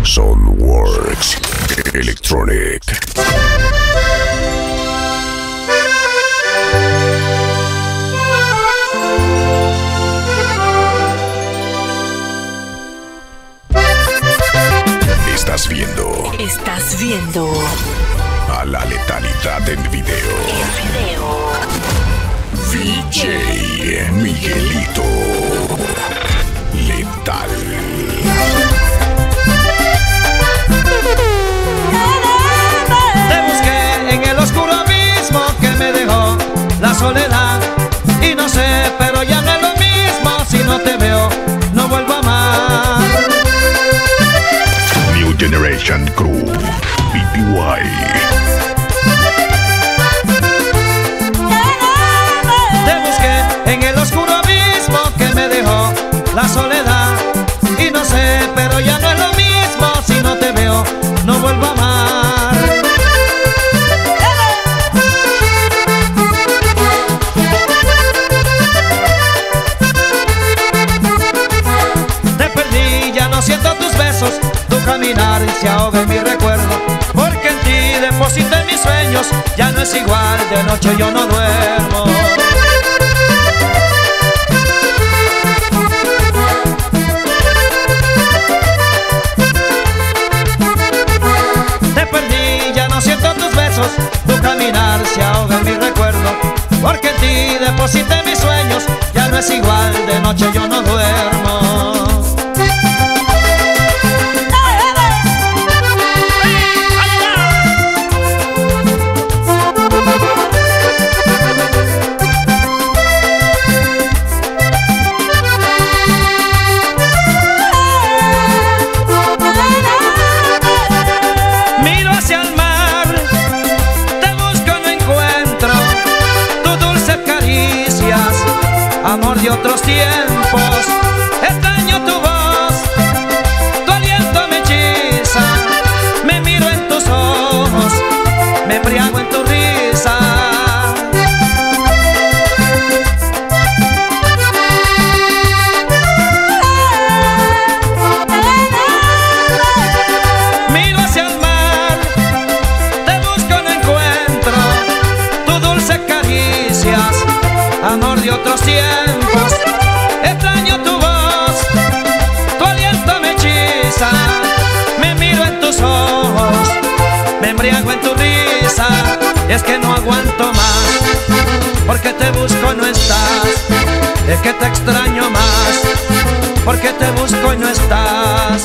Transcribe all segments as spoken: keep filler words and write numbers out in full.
Soundworks Electronic. Estás viendo. Estás viendo. A la letalidad en video. En video. D J Miguelito. Letal. Te busqué en el oscuro abismo que me dejó la soledad. Y no sé, pero ya no es lo mismo. Si no te veo, no vuelvo a amar. New Generation Crew. B P Y. Te busqué en el oscuro abismo que me dejó la soledad. Y no sé, pero ya no es lo mismo. Si no te veo, no vuelvo a amar. Te perdí, ya no siento tus besos. Tu caminar se ahoga en mi recuerdo. Porque en ti deposité mis sueños. Ya no es igual, de noche yo no duermo. Te perdí, ya no siento tus besos. Tu caminar se ahoga en mi recuerdo. Porque en ti deposité mis sueños. Ya no es igual, de noche yo no duermo. Miro hacia el mar, te busco, no encuentro tus dulces caricias, amor de otros tiempos. Extraño tu voz, tu aliento me hechiza. Me miro en tus ojos, me embriago en tu risa. Miro hacia el mar, te busco, no encuentro tus dulces caricias, amor de otros tiempos. Extraño tu voz, tu aliento me hechiza. Me miro en tus ojos, me embriago en tu risa. Y es que no aguanto más, porque te busco y no estás. Es que te extraño más, porque te busco y no estás.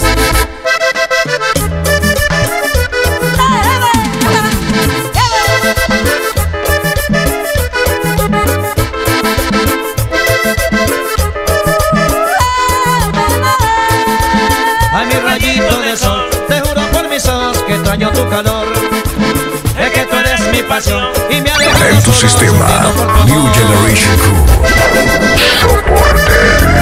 Ay, mi rayito de sol, te juro por mis ojos que extraño tu calor. Es que tú eres mi pasión y me alejas. En tu sistema, New Generation Crew. Soporte.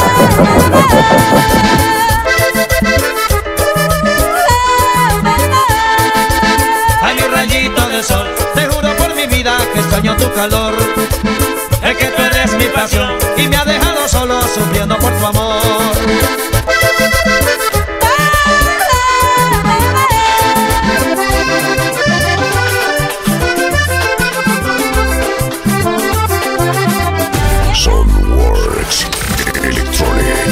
Ay, mi rayito de sol, te juro por mi vida que extraño tu calor. Es que tú eres mi pasión y me ha dejado solo sufriendo por tu amor. Soundworks Electronic.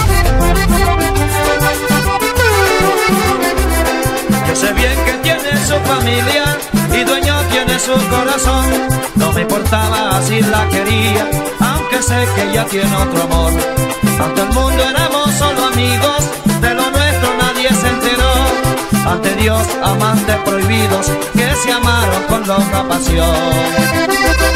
Yo sé bien que tiene su familia y dueño tiene su corazón. No me importaba si la quería, aunque sé que ella tiene otro amor. Ante el mundo éramos solo amigos, de lo nuestro nadie se enteró. Ante Dios, amantes prohibidos que se amaron con loca pasión.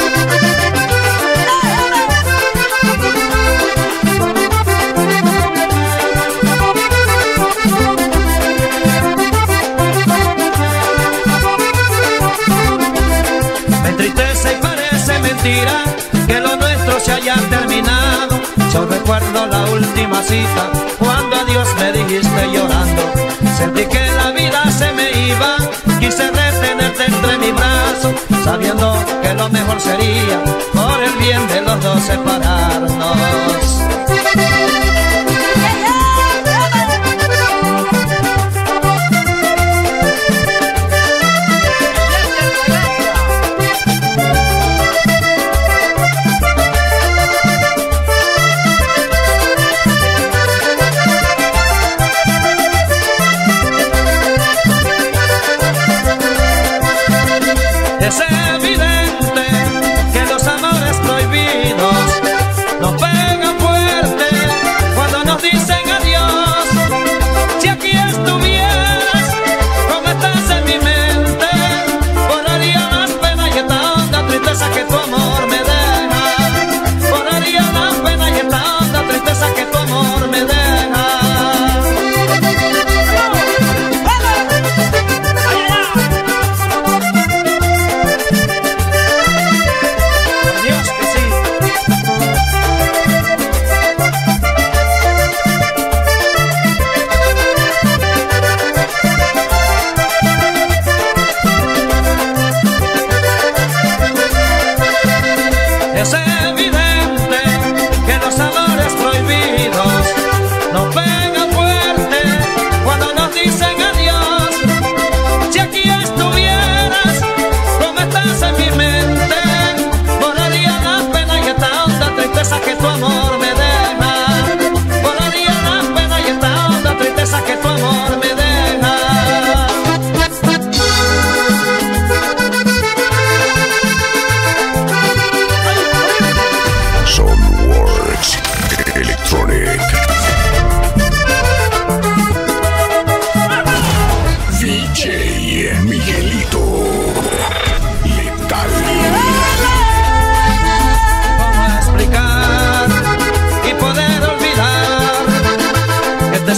Me entristece y parece mentira que lo nuestro se haya terminado. Yo recuerdo la última cita, cuando a Dios me dijiste llorando. Sentí que la vida se me iba, quise retenerte entre mis brazos, sabiendo que lo mejor sería, por el bien de los dos, separarnos.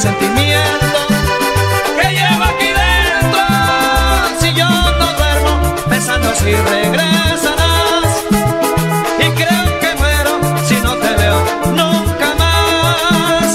sentimiento que llevo aquí dentro. Si yo no duermo pensando si regresarás, y creo que muero si no te veo nunca más.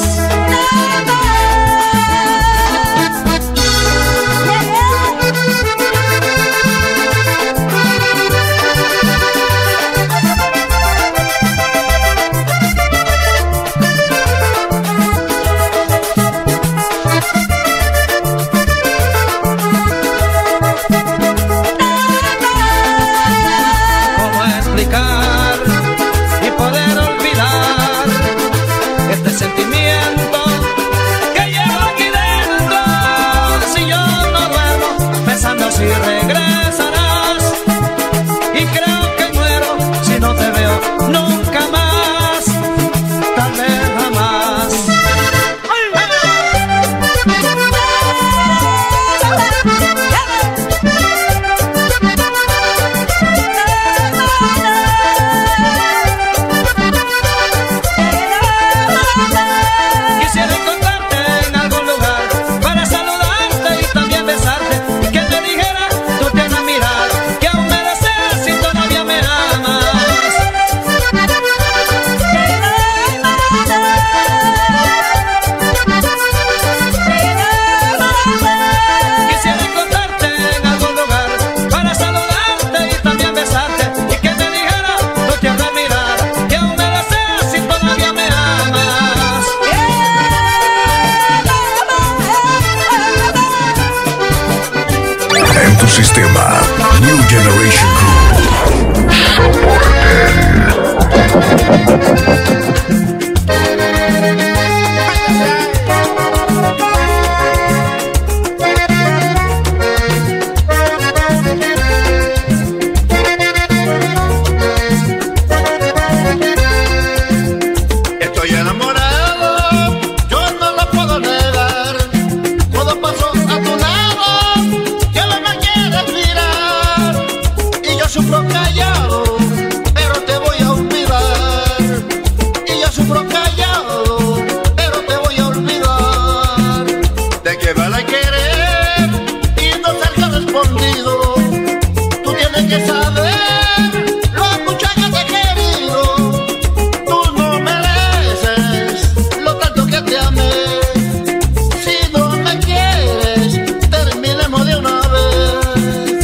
¿Cómo explicar y poder olvidar este sentimiento que llevo aquí dentro? Si yo no duermo pensando si regresarás, y creo que muero si no te veo nunca más, tal vez jamás. Quisiera encontrarte en algún lugar para saludarte y también besarte, y que te dijera tu tierna mirada que aún me deseas y todavía me amas. Quisiera encontrarte en algún lugar para saludarte y también besarte, y que te dijera tu tierna mirada que aún me deseas y todavía me amas. En tu sistema, New Generation Crew. Estoy enamorado, yo no lo puedo negar. Cuando paso a tu lado, ya no me quieres mirar. Y yo sufro callado, pero te voy a olvidar. Y yo sufro callado, pero te voy a olvidar. Te quiero a la querer y no ser correspondido. Tú tienes que saber lo mucho que te he querido. Tú no mereces lo tanto que te amé. Si no me quieres, terminemos de una vez.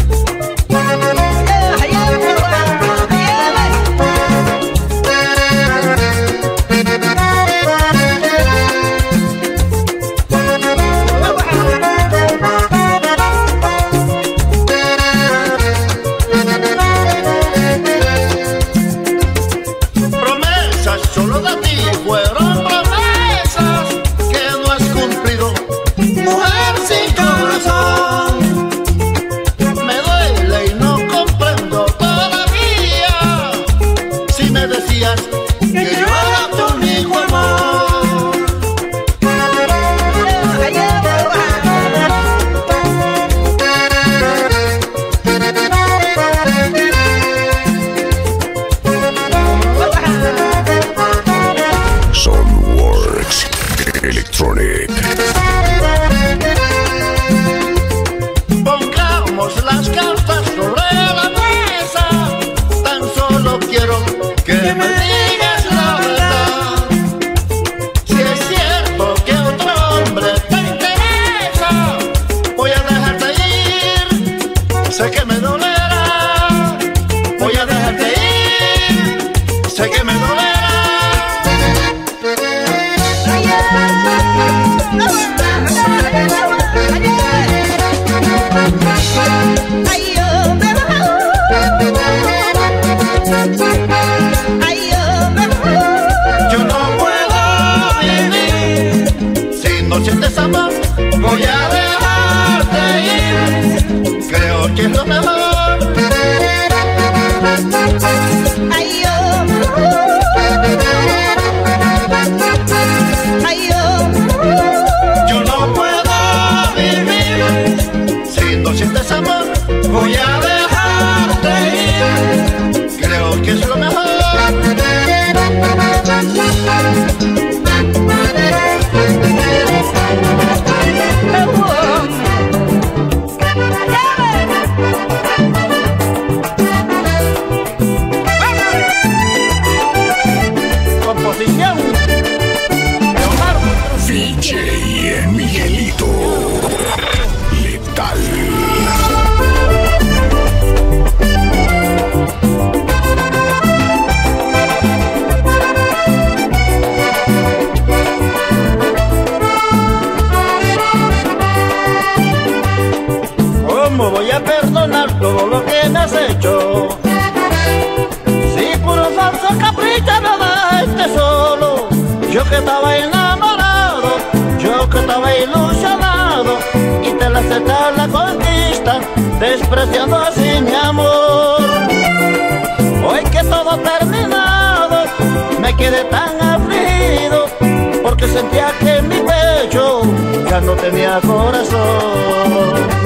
todo lo que me has hecho. Si puro falso capricho no dejaste solo, yo que estaba enamorado, yo que estaba ilusionado, y te la aceptas la conquista, despreciando así mi amor. Hoy que todo terminado, me quedé tan afligido, porque sentía que en mi pecho ya no tenía corazón.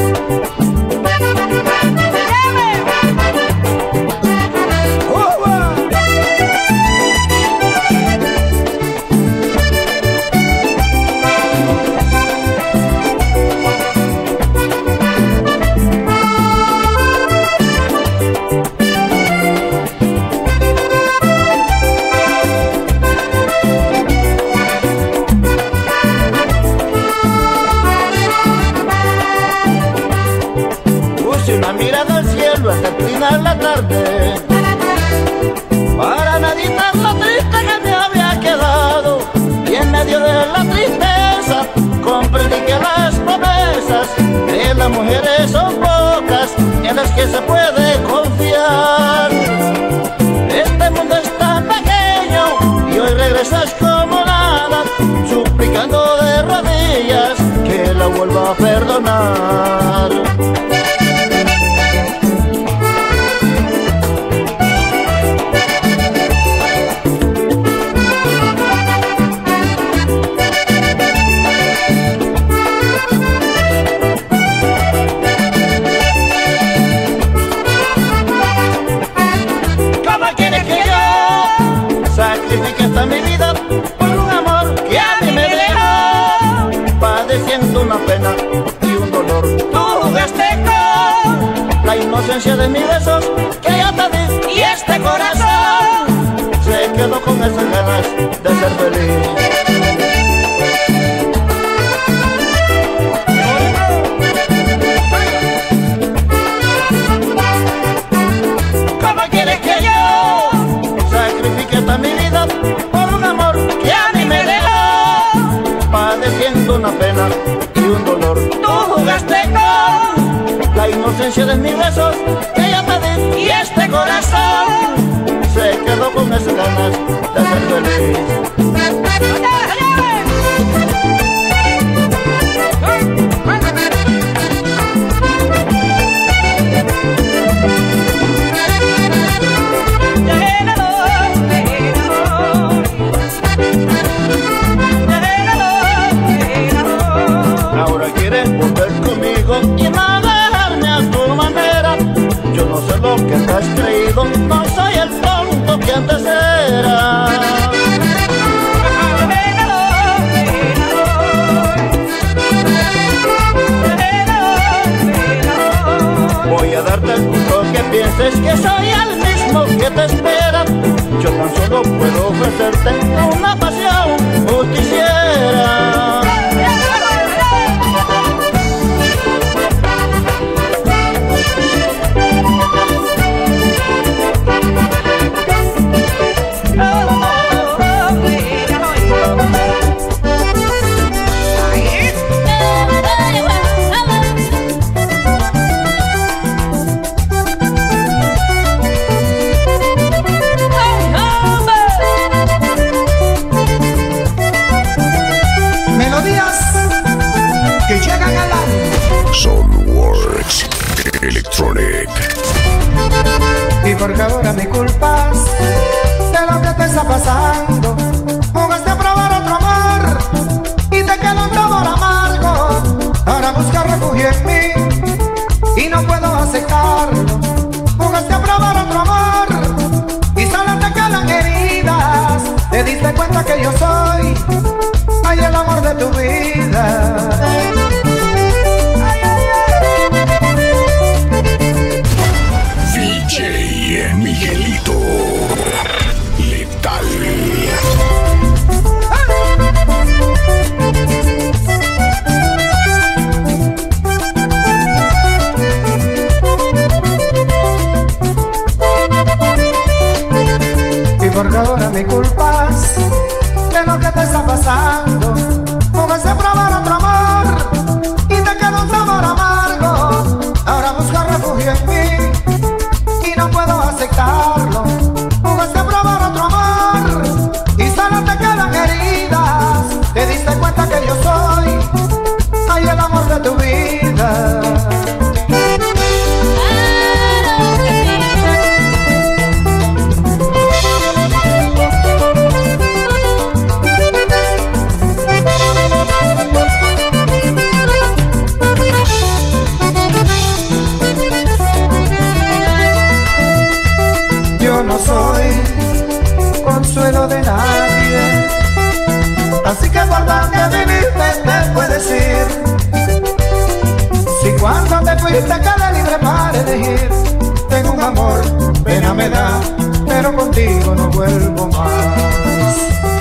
Una mirada al cielo hasta terminar la tarde, para meditar lo triste que me había quedado, y en medio de la tristeza comprendí que las promesas de las mujeres son pocas en las que se puede confiar. Este mundo es tan pequeño y hoy regresas como nada, suplicando de rodillas que la vuelva a perdonar. Sacrifique esta mi vida por un amor que a mí me dejó, padeciendo una pena y un dolor. Tú jugaste con la inocencia de mis besos que yo te di, y este corazón se quedó con esas ganas de ser feliz. Mi vida por un amor que a mí me dejó, padeciendo una pena y un dolor. Tú jugaste con la inocencia de mis besos que yo te di, y este corazón se quedó con esas ganas de ser feliz. Ahora quieres volver conmigo y no dejarme a tu manera. Yo no sé lo que te has creído, no soy el tonto que antes era. Voy a darte el punto que pienses que soy el mismo que te espera. Yo tan solo puedo ofrecerte una pasión justiciera. Soundworks Electronic. Y porque ahora me culpas de lo que te está pasando, jugaste a probar otro amor y te quedó un sabor amargo. Ahora buscas refugio en mí y no puedo aceptarlo. Jugaste a probar otro amor y solo te quedan heridas. Te diste cuenta que yo soy, ay, el amor de tu vida. D J Miguelito Letal. Y porque ahora me culpas de lo que te está pasando, jugaste a probar otro amor fuiste cada libre para elegir. Tengo un amor, pena me da, pero contigo no vuelvo más.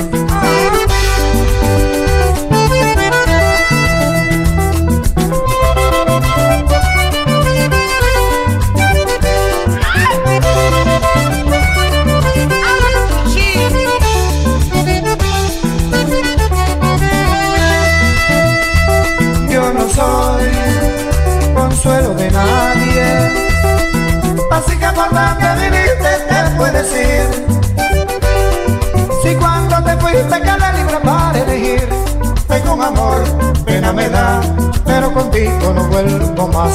Yo no soy consuelo de nadie, así que por donde viniste te puedes ir. Si cuando te fuiste quedé libre para elegir. Tengo un amor, pena me da, pero contigo no vuelvo más.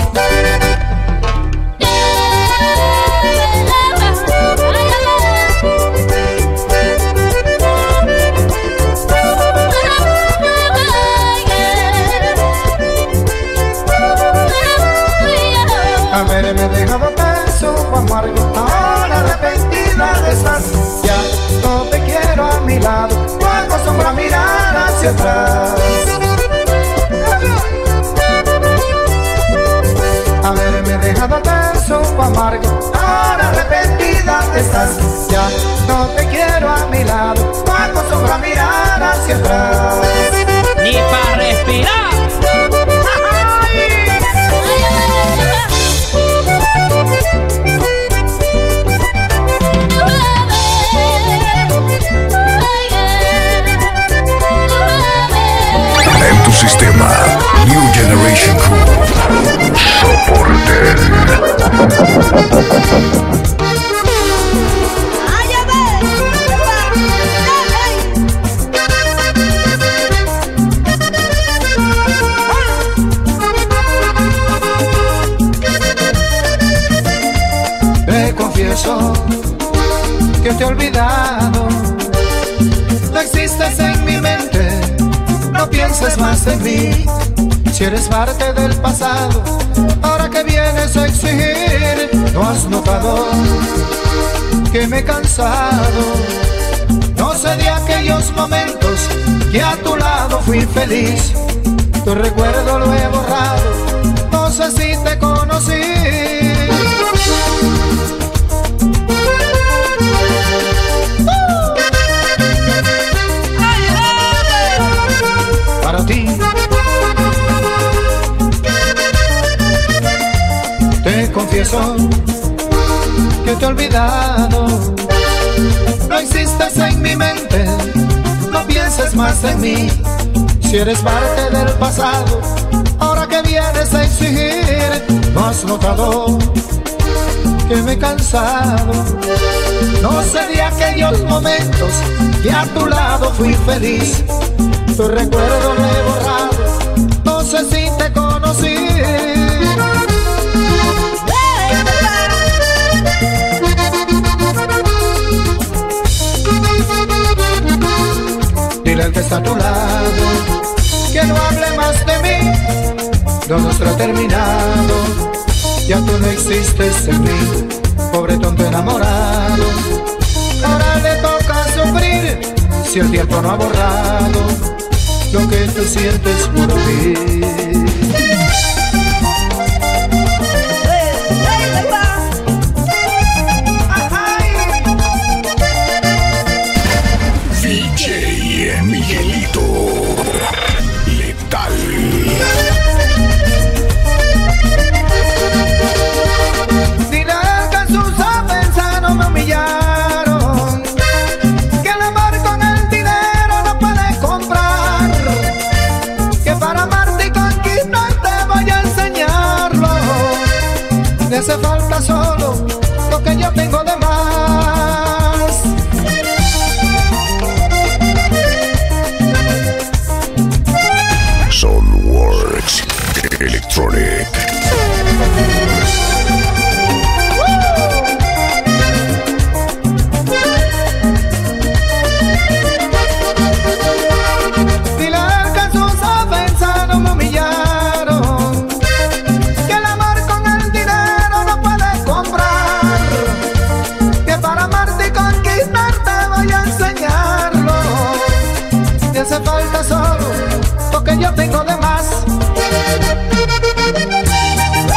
Haberme dejado tenso o amargo, ahora arrepentida de estar. Ya no te quiero a mi lado, no acostumbro a mirar hacia atrás. Haberme dejado tenso o amargo, ahora arrepentida de estar. Ya no te quiero a mi lado, no acostumbro a mirar hacia atrás. Ni para respirar. En tu sistema, New Generation Crew, soporten. Te confieso que te he olvidado, no existes en mi mente, no pienses más en mí. Si eres parte del pasado, ahora que vienes a exigir, no has notado que me he cansado. No sé de aquellos momentos que a tu lado fui feliz. Tu recuerdo lo he borrado, no sé si te conocí. Para ti te confieso que te he olvidado, no existes en mi mente, no pienses más en mí. Si eres parte del pasado, ahora que vienes a exigir, no has notado que me he cansado. No sé de aquellos momentos que a tu lado fui feliz. Tu recuerdo lo he borrado, no sé si te conocí. Dile al que está a tu lado que no hable más de mí, lo nuestro ha terminado, ya tú no existes en mí, pobre tonto enamorado. Ahora le toca sufrir si el tiempo no ha borrado lo que tú sientes por mí. D J Miguelito Letal. Dile que en sus ofensas no me humillaron, que el amor con el dinero no puede comprar, que para amarte y conquistarte voy a enseñarlo. Me hace falta solo lo que yo tengo de más. Soundworks Electronic. Dile que en sus ofensas no me humillaron, que el amor con el dinero no puede comprar, que para amarte y conquistarte voy a enseñarlo. Me hace falta solo lo que yo tengo de más.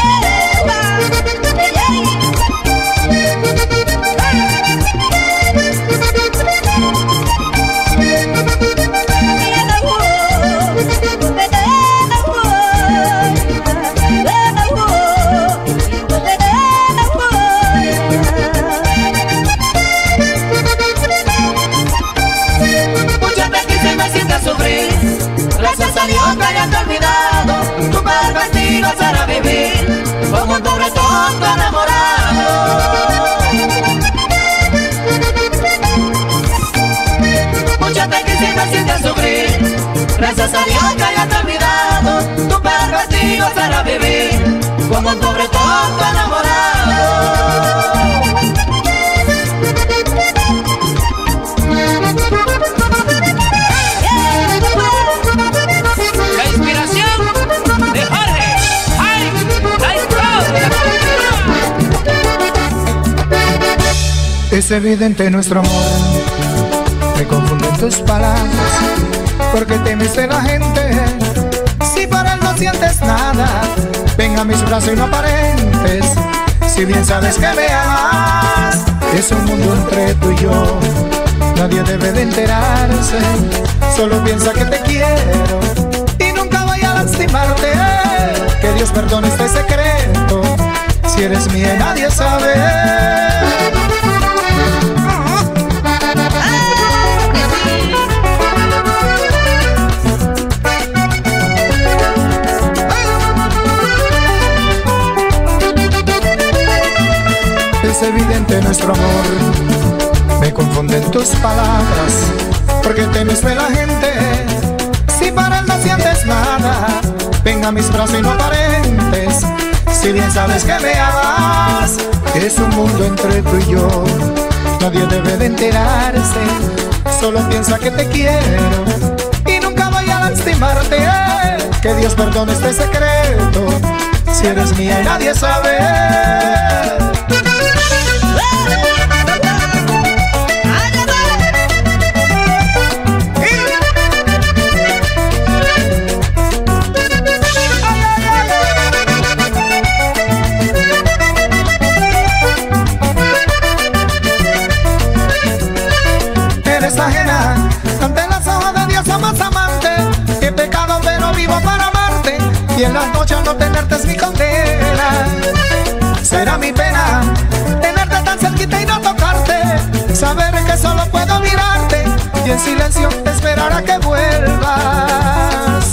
pasar a vivir como un pobre tonto enamorado. La inspiración de Jorge, ay, la historia. Es evidente nuestro amor, me confunden tus palabras, porque temes de la gente. Si para él no sientes nada, ven a mis brazos y no aparentes. Si bien sabes que me amas, es un mundo entre tú y yo. Nadie debe de enterarse, solo piensa que te quiero y nunca voy a lastimarte. Que Dios perdone este secreto, si eres mía y nadie sabe. Es evidente nuestro amor, me confunden tus palabras, porque temes de la gente. Si para él no sientes nada, ven a mis brazos y no aparentes. Si bien sabes que me amas, es un mundo entre tú y yo. Nadie debe de enterarse, solo piensa que te quiero y nunca voy a lastimarte. Que Dios perdone este secreto, si eres mía y nadie sabe. Ajena ante las ojos de Dios, somos amantes. He pecado pero vivo para amarte, y en las noches no tenerte es mi condena. Será mi pena tenerte tan cerquita y no tocarte, saber que solo puedo mirarte y en silencio esperar a que vuelvas.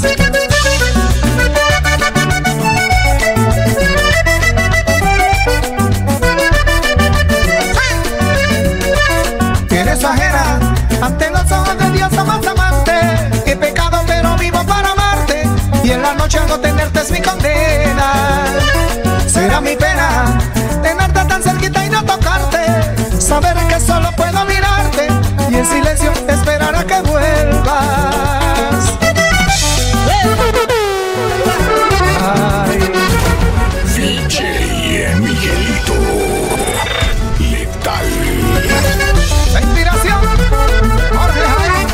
Eres ajena ante los ojos de Dios, somos amantes. He pecado pero vivo para amarte, y en la noche no tenerte es mi condena. Será mi pena tenerte tan cerquita y no tocarte, saber que solo puedo mirarte y en silencio esperar a que vuelvas. Ay. D J Miguelito Letal. La inspiración, Jorge Jaime.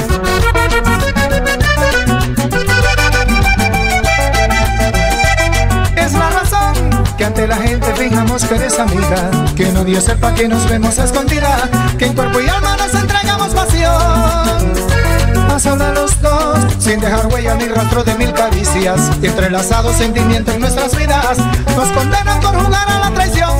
Es la razón que ante la gente fijamos que eres amiga, que no Dios sepa que nos vemos a escondida, que en cuerpo y alma nos entregamos pasión. Más hablan los dos, sin dejar huella ni rastro de mil caricias, y entrelazados sentimientos en nuestras vidas nos condenan por jugar a la traición.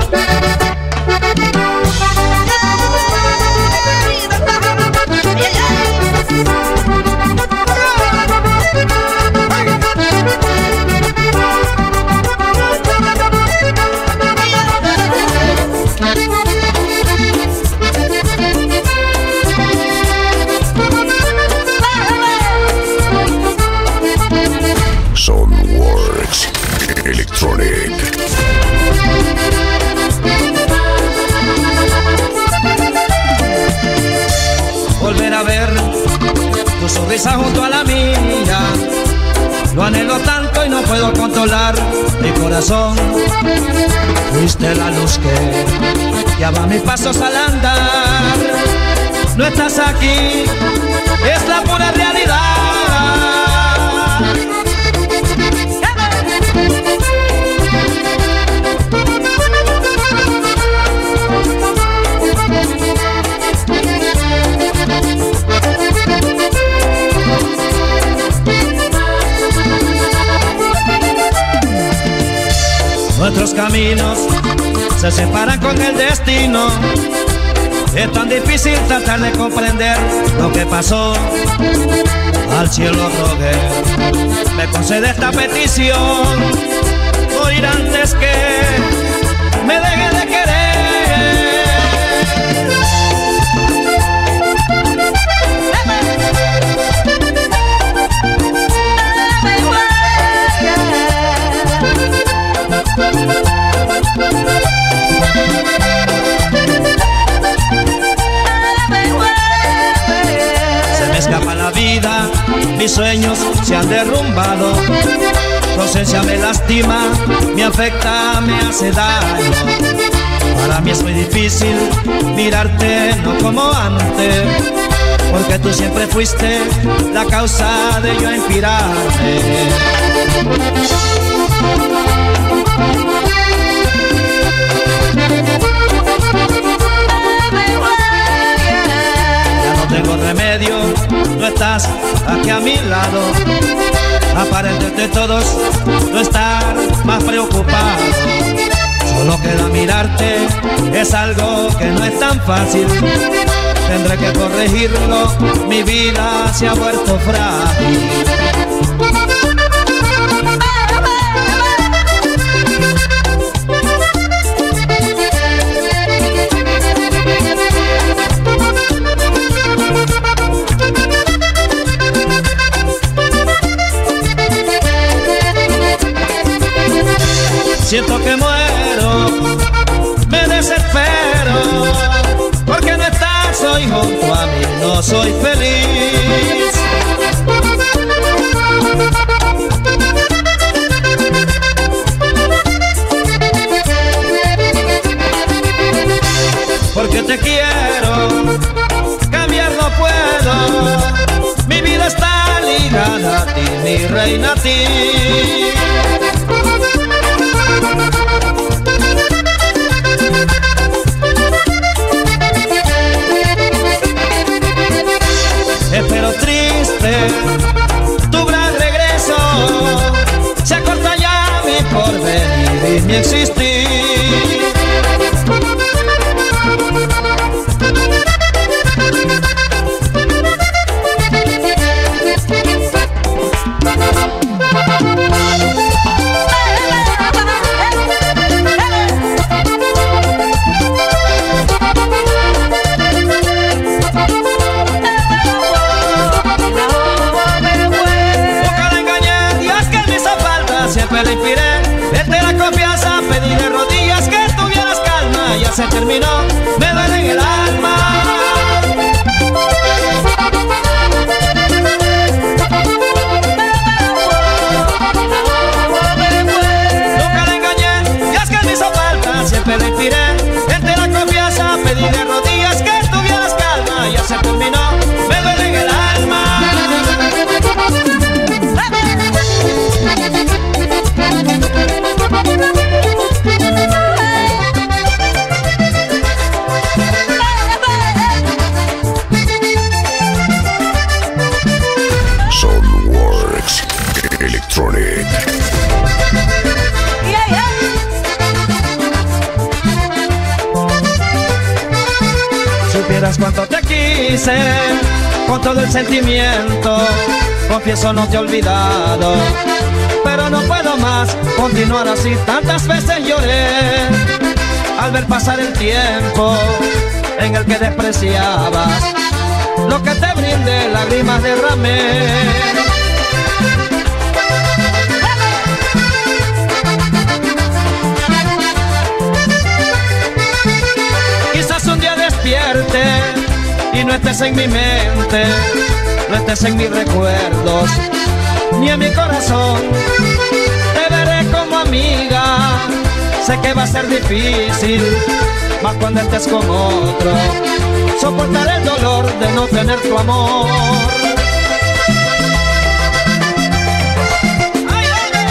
Soundworks Electronic. Volver a ver tu sonrisa junto a la mía, lo anhelo tanto y no puedo controlar mi corazón. Fuiste la luz que guiaba mis pasos al andar. No estás aquí, es la pura realidad. Nuestros caminos se separan con el destino. Es tan difícil tratar de comprender lo que pasó. Al cielo rogué, me concede esta petición: morir antes que me deje de querer. se han derrumbado. Tu ausencia me lastima, me afecta, me hace daño. Para mí es muy difícil mirarte no como antes, porque tú siempre fuiste la causa de yo inspirarme. Ya no tengo remedio, no estás aquí a mi lado. Aparente de todos no estar más preocupado. Solo queda mirarte, es algo que no es tan fácil. Tendré que corregirlo, mi vida se ha vuelto frágil. Siento que muero, me desespero, porque no estás hoy junto a mí, no soy feliz. Porque te quiero, cambiar no puedo, mi vida está ligada a ti, mi reina, a ti. Espero triste tu gran regreso, se acorta ya mi porvenir y mi existir. Le inspiré, desde la confianza, pedí de rodillas que tuvieras calma. Ya se terminó, me duele en el alma. Nunca la engañé, y es que me hizo falta. Siempre le inspiré, desde la confianza, pedí de rodillas que tuvieras calma. Ya se terminó, me duele en el alma. Soundworks Electronic. Yeah, yeah. Supieras cuánto te quise, con todo el sentimiento. Confieso no te he olvidado, pero no puedo más continuar así. Tantas veces lloré al ver pasar el tiempo en el que despreciabas lo que te brindé, lágrimas derramé. Quizás un día despierte y no estés en mi mente, no estés en mis recuerdos, ni en mi corazón. Te veré como amiga, sé que va a ser difícil, más cuando estés con otro, soportar el dolor de no tener tu amor. ¡Ay,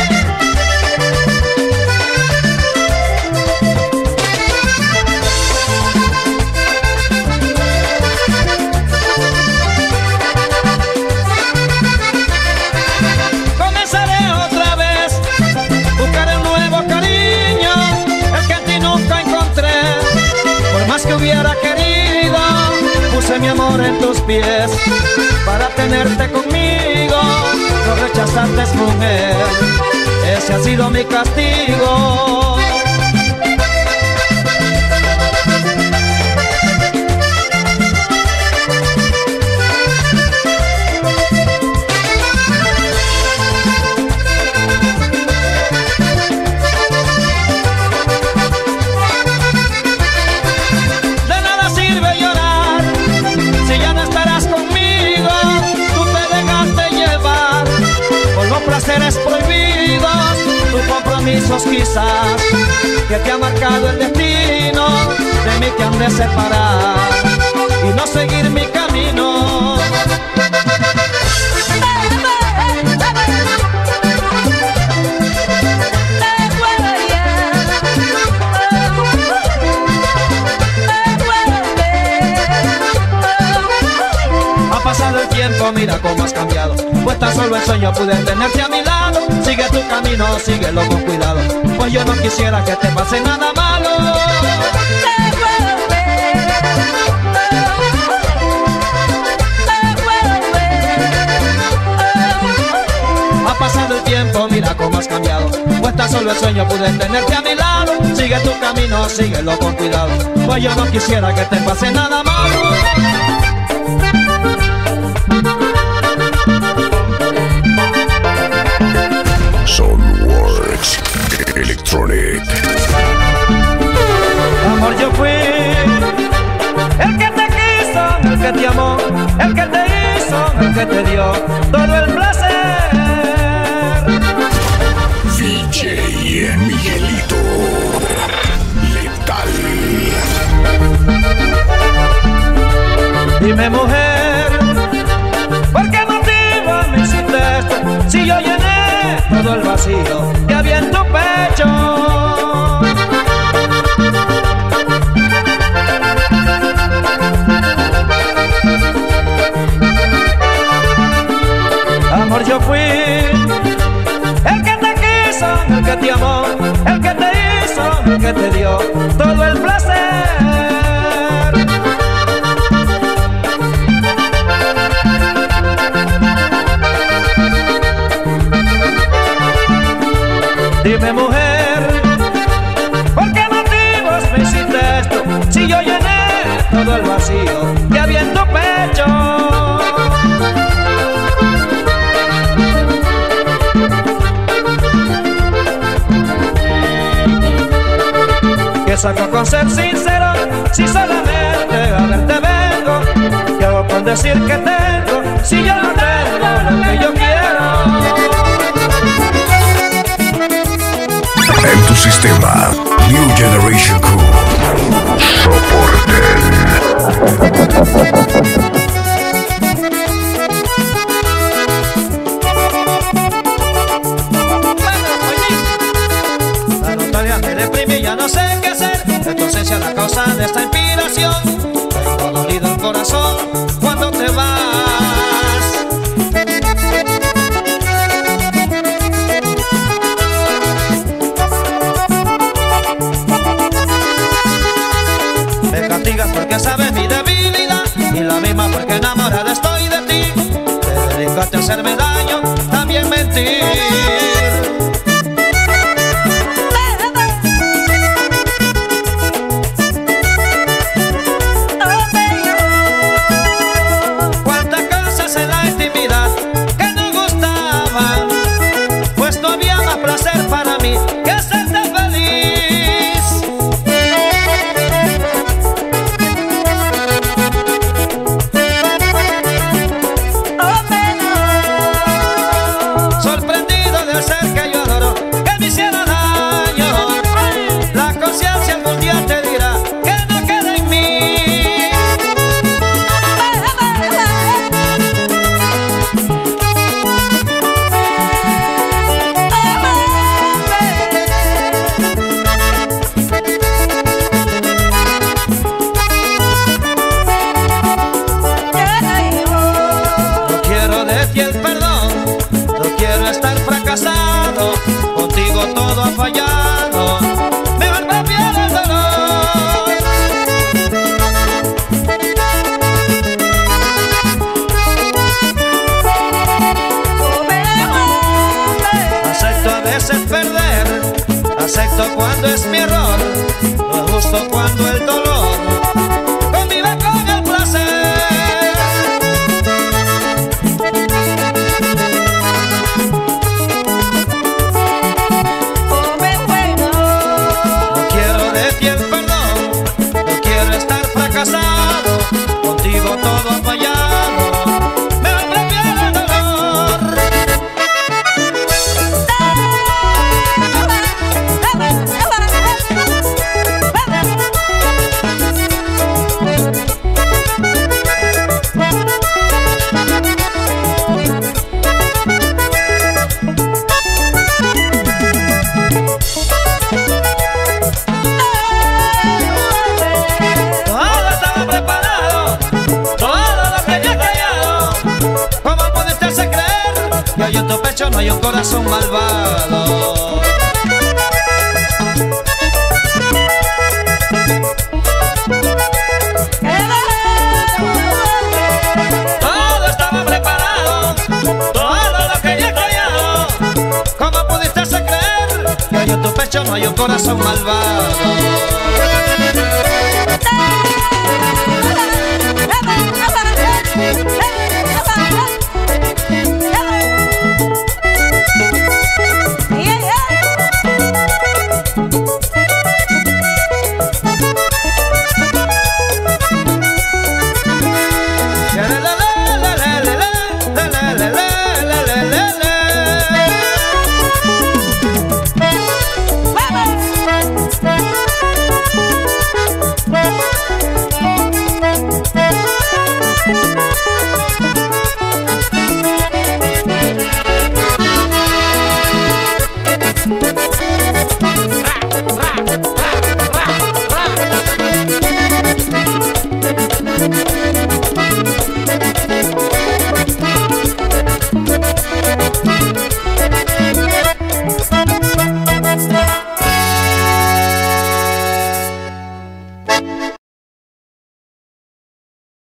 comenzaré otra vez, buscaré un nuevo cariño, el que en ti nunca encontré. Por más que hubiera querido, puse mi amor en tus pies para tenerte conmigo. No rechazaste, mujer, ese ha sido mi castigo. descuidos, tus compromisos quizás, que te ha marcado el destino, de mí te han de separar y no seguir mi camino. Ha pasado el tiempo, mira cómo has cambiado, pues tan solo el sueño pude tenerte a mi lado. Sigue tu camino, síguelo con cuidado, pues yo no quisiera que te pase nada malo. Ha pasado el tiempo, mira cómo has cambiado, pues tan solo el sueño pude tenerte a mi lado. Sigue tu camino, síguelo con cuidado, pues yo no quisiera que te pase nada malo. Soundworks Electronic. Amor, yo fui el que te quiso, el que te amó, el que te hizo, el que te dio todo el placer. D J Miguelito Letal. Dime, mujer, ¿por qué motivo me hiciste esto? Si yo llené todo el vacío que había en tu pecho. Amor, yo fui el que te quiso, el que te amó, el que te hizo, el que te dio todo el placer. Dime, mujer, ¿por qué motivos me hiciste esto? Si yo llené todo el vacío que había en tu pecho. ¿Qué saco con ser sincero si solamente a verte vengo? ¿Qué hago con decir que tengo si yo no tengo lo que yo quiero? En tu sistema, New Generation Crew. La nostalgia me deprime y ya no sé qué hacer. Es tu ausencia la causa de esta inspiración. Tengo dolido el corazón cuando te vas. Porque sabes mi debilidad y la misma porque enamorada estoy de ti. Te dedicaste a hacerme daño, también mentir. Cuántas cosas en la intimidad que no gustaban, pues no había más placer para mí que hacerte feliz. Contigo todo ha fallado, mejor prefiero el dolor. Acepto a veces perder, acepto cuando es mi error, no es justo cuando el dolor convive con el placer. Contigo todo ha fallado, mejor prefiero el dolor. no hay un corazón malvado. Todo estaba preparado, todo lo que yo he callado. ¿Cómo pudiste hacer creer que en tu pecho no hay un corazón malvado?